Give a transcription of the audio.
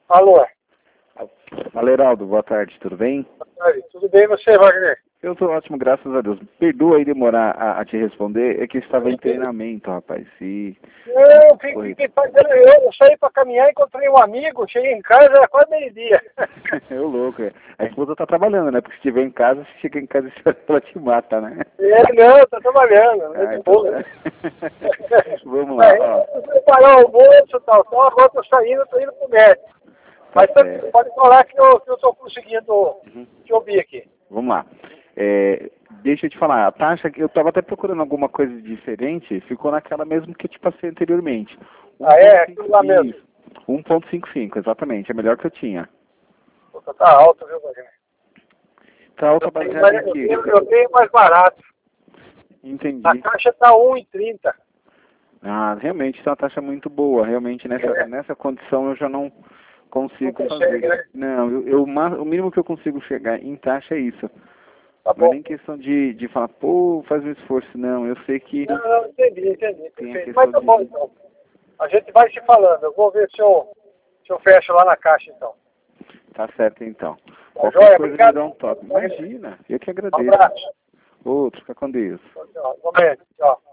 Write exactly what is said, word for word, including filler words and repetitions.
Alô? Valeraldo, boa tarde, tudo bem? Boa tarde. Tudo bem você, Wagner? Eu tô ótimo, graças a Deus. Perdoa aí demorar a, a te responder, é que eu estava em treinamento, rapaz. E... Eu fiquei fazendo, eu saí para caminhar, encontrei um amigo, cheguei em casa, era quase meio-dia. Eu louco, é. A esposa tá trabalhando, né? Porque se estiver em casa, se chega em casa, ela te mata, né? É, não, tá trabalhando, é Ah, de então boa. tá. Vamos lá, Aí, ó. eu preparar o almoço e tal, então agora tô saindo, tô indo pro médico. Tá Mas certo. pode falar que eu, que eu tô conseguindo Uhum. te ouvir aqui. Vamos lá. É, deixa eu te falar, a taxa que eu estava até procurando alguma coisa diferente, ficou naquela mesmo que eu te passei anteriormente. Ah, é? Aquilo lá mesmo. um ponto cinquenta e cinco, exatamente, é melhor que eu tinha. Puta, tá alto, viu, Wagner? Tá alta Eu tenho, baseada mais, em eu, quê? tenho, eu tenho mais barato. Entendi. A caixa tá um e trinta. Ah, realmente está uma taxa muito boa. Realmente nessa, É. nessa condição eu já não consigo Não fazer. consegue, né? Não, eu, eu, ma- o mínimo que eu consigo chegar em taxa é isso. Tá Não é bom. nem questão de, de falar, pô, faz um esforço. Não, eu sei que Não, não, entendi, entendi. tem a Perfeito. questão Mas tá de... bom, então. A gente vai se falando. Eu vou ver se eu, se eu fecho lá na caixa, então. Tá certo então. Tá Qualquer joia? coisa me Obrigado. dá um toque. Imagina, eu que Um agradeço. abraço. Outro, fica com Deus. Tchau, tchau. Igualmente. Tchau.